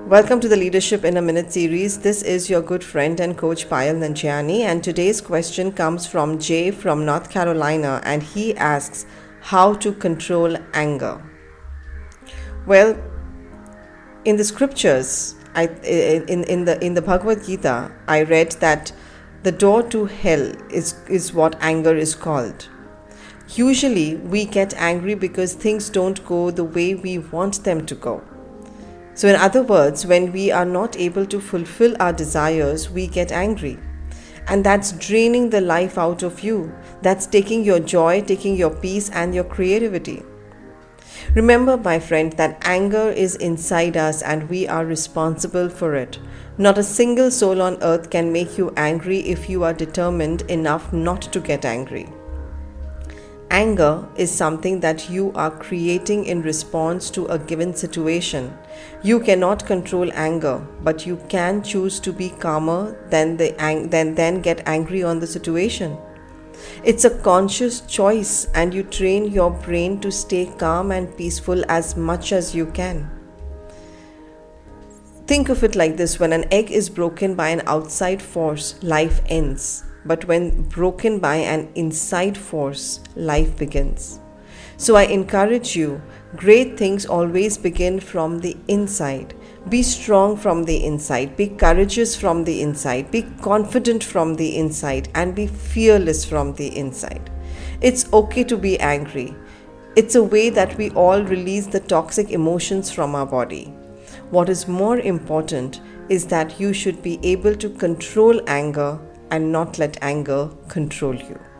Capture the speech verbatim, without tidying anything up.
Welcome to the Leadership in a Minute series. This is your good friend and coach Payal Nanjiani, and today's question comes from Jay from North Carolina, and he asks how to control anger. Well, in the scriptures, I in in the in the Bhagavad Gita, I read that the door to hell is is what anger is called. Usually, we get angry because things don't go the way we want them to go. So in other words, when we are not able to fulfill our desires, we get angry. And that's draining the life out of you. That's taking your joy, taking your peace and your creativity. Remember, my friend, that anger is inside us and we are responsible for it. Not a single soul on earth can make you angry if you are determined enough not to get angry. Anger is something that you are creating in response to a given situation. You cannot control anger, but you can choose to be calmer than the ang- than then get angry on the situation. It's a conscious choice, and you train your brain to stay calm and peaceful as much as you can. Think of it like this: when an egg is broken by an outside force, life ends. But when broken by an inside force, life begins. So I encourage you, great things always begin from the inside. Be strong from the inside, be courageous from the inside, be confident from the inside, and be fearless from the inside. It's okay to be angry. It's a way that we all release the toxic emotions from our body. What is more important is that you should be able to control anger and not let anger control you.